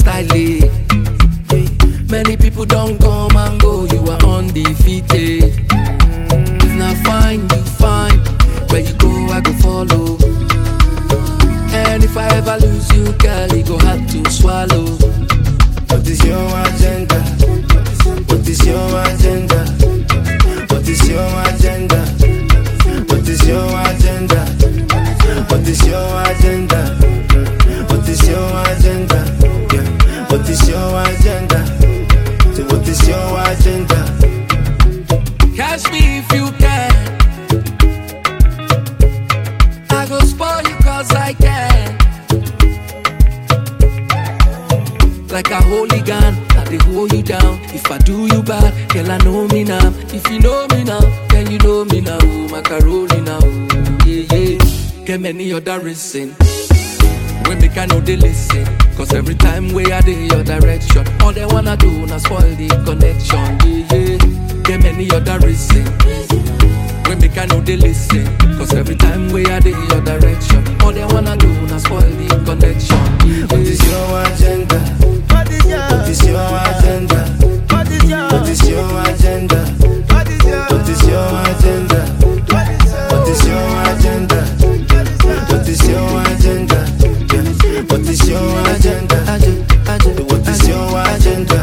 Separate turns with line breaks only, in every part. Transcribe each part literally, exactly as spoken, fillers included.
style it. Many people don't come and go, you are undefeated. If not fine, you fine. Where you go, I go follow. And if I ever lose you, girl, you go have to swallow.
What is your agenda? What is your agenda? What is your agenda? What is your agenda? What is your agenda? What is your agenda? Yeah. What is your agenda? So what is your agenda?
Catch me if you can. I go spoil you cause I can. Like a hooligan, I dey hold you down. If I do you bad, girl I know me now. If you know me now, then you know me now. Macaroni now, yeah yeah. Get many other reason. When make I know they listen. Cause every time we are in your direction, all they wanna do na spoil the connection, yeah yeah. Get many other reason. When make I know they listen. Cause every time we are in your direction, all they wanna do na spoil the connection, yeah, yeah.
What is your agenda? What is your agenda? What is your agenda? What is your agenda? What is your agenda? What is your agenda? What is your agenda? What is your agenda? What is your agenda?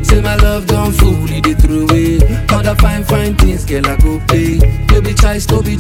Fine, fine things, girl, I go pay. Baby, choice, no be